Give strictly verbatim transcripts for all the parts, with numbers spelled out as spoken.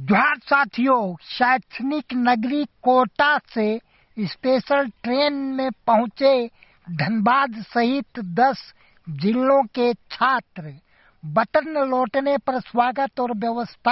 जोहार साथियों, शैक्षणिक नगरी कोटा से स्पेशल ट्रेन में पहुंचे धनबाद सहित दस जिलों के छात्र। बटन लौटने पर स्वागत और व्यवस्था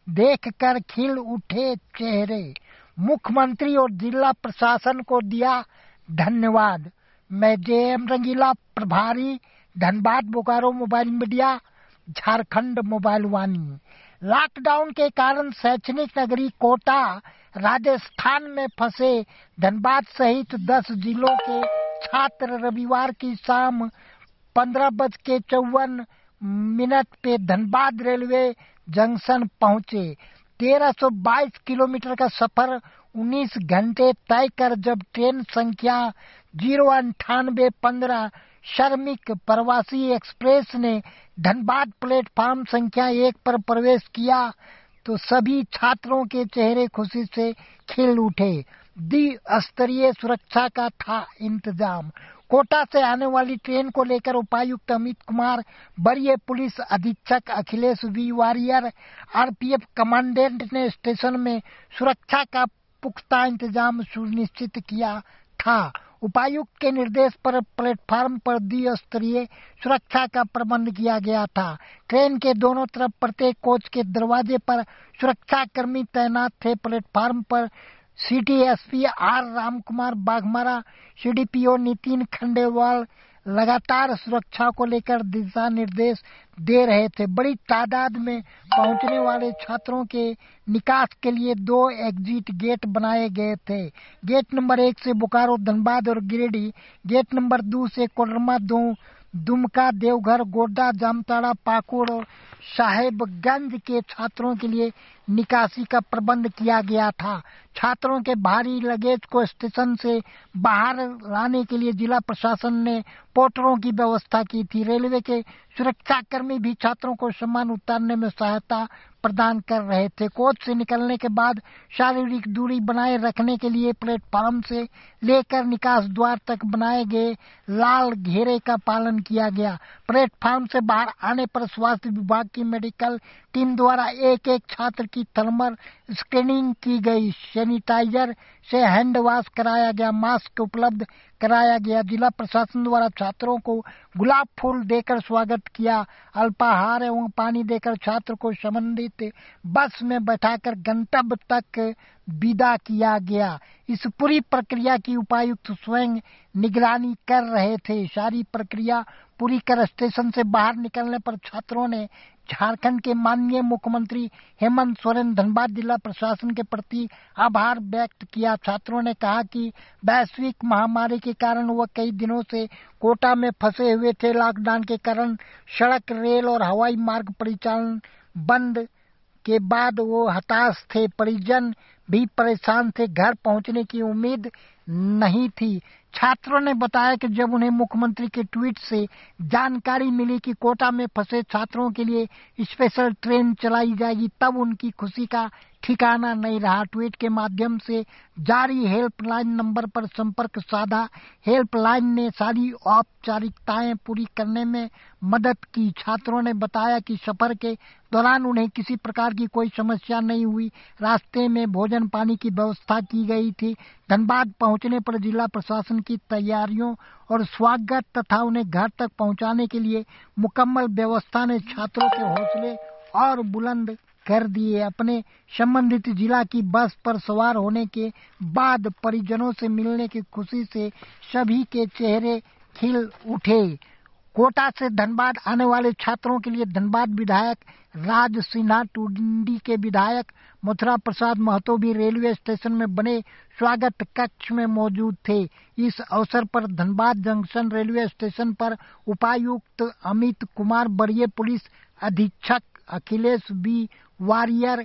देखकर खिल उठे चेहरे। मुख्यमंत्री और जिला प्रशासन को दिया धन्यवाद। मैं जे एम रंगीला, प्रभारी Dhanbad Bokaro mobile media, Jharkhand mobile Vaani. Lockdown के कारण शैक्षणिक नगरी कोटा राजस्थान में फंसे धनबाद सहित दस जिलों के छात्र रविवार की शाम पंद्रह बज के चौवन मिनट पे धनबाद रेलवे जंक्शन पहुंचे। तेरह सौ बाईस किलोमीटर का सफर उन्नीस घंटे तय कर जब ट्रेन संख्या जीरो अंठानवे पंद्रह श्रमिक प्रवासी एक्सप्रेस ने धनबाद प्लेटफार्म संख्या एक पर प्रवेश किया तो सभी छात्रों के चेहरे खुशी से खिल उठे। द्विस्तरीय सुरक्षा का था इंतजाम। कोटा से आने वाली ट्रेन को लेकर उपायुक्त अमित कुमार, वरीय पुलिस अधीक्षक Akhilesh V Warrier, RPF commandant ने स्टेशन में सुरक्षा का पुख्ता इंतजाम सुनिश्चित किया था। उपायुक्त के निर्देश पर प्लेटफार्म पर द्विस्तरीय सुरक्षा का प्रबंध किया गया था। ट्रेन के दोनों तरफ प्रत्येक कोच के दरवाजे पर सुरक्षा कर्मी तैनात थे। प्लेटफार्म पर city SP R Ramkumar Baghmara, CDPO Nitin Khandelwal लगातार सुरक्षा को लेकर दिशा निर्देश दे रहे थे। बड़ी तादाद में पहुंचने वाले छात्रों के निकास के लिए दो एग्जिट गेट बनाए गए थे। गेट नंबर एक से बोकारो, धनबाद और गिरिडीह, गेट नंबर दो से कोडरमा, दो दुमका, देवघर, गोड्डा, जामताड़ा, पाकुड़ और साहेबगंज के छात्रों के लिए निकासी का प्रबंध किया गया था। छात्रों के भारी लगेज को स्टेशन से बाहर लाने के लिए जिला प्रशासन ने पोर्टरों की व्यवस्था की थी। रेलवे के सुरक्षा कर्मी भी छात्रों को सामान उतारने में सहायता प्रदान कर रहे थे। कोच से निकलने के बाद शारीरिक दूरी बनाए रखने के लिए प्लेटफार्म से लेकर निकास द्वार तक बनाए गए लाल घेरे का पालन किया गया। प्लेटफार्म से बाहर आने पर स्वास्थ्य विभाग की मेडिकल टीम द्वारा एक एक छात्र की थर्मल स्क्रीनिंग की गई। सैनिटाइजर से हैंड वॉश कराया गया, मास्क उपलब्ध कराया गया। जिला प्रशासन द्वारा छात्रों को गुलाब फूल देकर स्वागत किया। अल्पाहार एवं पानी देकर छात्र को संबंधित बस में बैठाकर गंतव्य तक विदा किया गया। इस पूरी प्रक्रिया की उपायुक्त स्वयं निगरानी कर रहे थे। सारी प्रक्रिया पूरी कर स्टेशन से बाहर निकलने पर छात्रों ने झारखंड के माननीय मुख्यमंत्री हेमंत सोरेन, धनबाद जिला प्रशासन के प्रति आभार व्यक्त किया। छात्रों ने कहा कि वैश्विक महामारी के कारण वह कई दिनों से कोटा में फंसे हुए थे। लॉकडाउन के कारण सड़क, रेल और हवाई मार्ग परिचालन बंद के बाद वो हताश थे। परिजन भी परेशान थे। घर पहुंचने की उम्मीद नहीं थी। छात्रों ने बताया कि जब उन्हें मुख्यमंत्री के ट्वीट से जानकारी मिली कि कोटा में फंसे छात्रों के लिए स्पेशल ट्रेन चलाई जाएगी, तब उनकी खुशी का ठिकाना नहीं रहा। ट्वीट के माध्यम से जारी हेल्पलाइन नंबर पर संपर्क साधा। हेल्पलाइन ने सारी औपचारिकताएं पूरी करने में मदद की। छात्रों ने बताया कि सफर के दौरान उन्हें किसी प्रकार की कोई समस्या नहीं हुई। रास्ते में भोजन पानी की व्यवस्था की गई थी। धनबाद पहुंचने पर जिला प्रशासन की तैयारियों और स्वागत तथा उन्हें घर तक पहुंचाने के लिए मुकम्मल व्यवस्था ने छात्रों के हौसले और बुलंद कर दिए। अपने संबंधित जिला की बस पर सवार होने के बाद परिजनों से मिलने की खुशी से सभी के चेहरे खिल उठे। कोटा से धनबाद आने वाले छात्रों के लिए धनबाद विधायक राज सिन्हा, टुंडी के विधायक मथुरा प्रसाद महतो भी रेलवे स्टेशन में बने स्वागत कक्ष में मौजूद थे। इस अवसर पर धनबाद जंक्शन रेलवे स्टेशन पर उपायुक्त अमित कुमार, वरीय पुलिस अधीक्षक अखिलेश बी वारियर,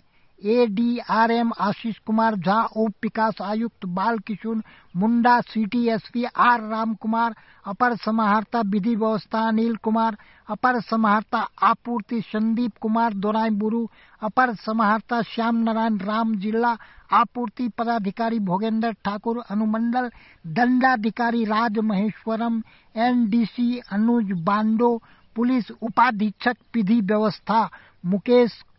एडीआरएम आशीष कुमार झा, उप विकास आयुक्त Bal Kishore Munda, city SP R Ram Kumar, अपर समाहर्ता विधि व्यवस्था अनिल कुमार, अपर समाहर्ता आपूर्ति संदीप कुमार दोराईबुरु, अपर समाहर्ता श्याम नारायण राम, जिला आपूर्ति पदाधिकारी भोगेंद्र ठाकुर, अनुमंडल दंडाधिकारी राज महेश्वरम, एनडीसी अनुज बांडो, पुलिस उपाधीक्षक विधि व्यवस्था मुकेश